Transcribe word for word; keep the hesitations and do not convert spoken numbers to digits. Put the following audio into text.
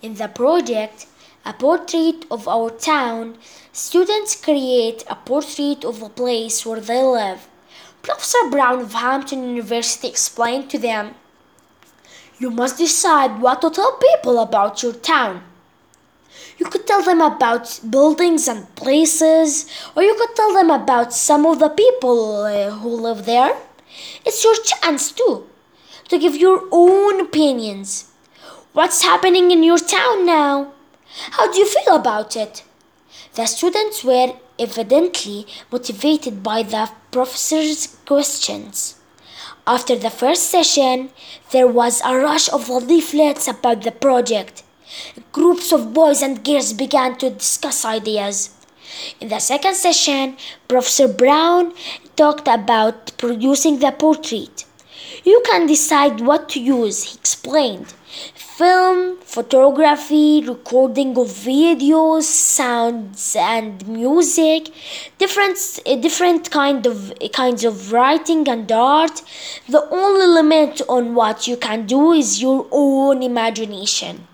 In the project, A Portrait of Our Town, students create a portrait of the place where they live. Professor Brown of Hampton University explained to them, "You must decide what to tell people about your town. You could tell them about buildings and places, or you could tell them about some of the people uh, who live there. It's your chance too, to give your own opinions. What's happening in your town now? How do you feel about it?" The students were evidently motivated by the professor's questions. After the first session, there was a rush of leaflets about the project. Groups of boys and girls began to discuss ideas. In the second session, Professor Brown talked about producing the portrait. "You can decide what to use," he explained. "Film, photography, recording of videos, sounds and music, different, different kind of, kinds of writing and art. The only limit on what you can do is your own imagination."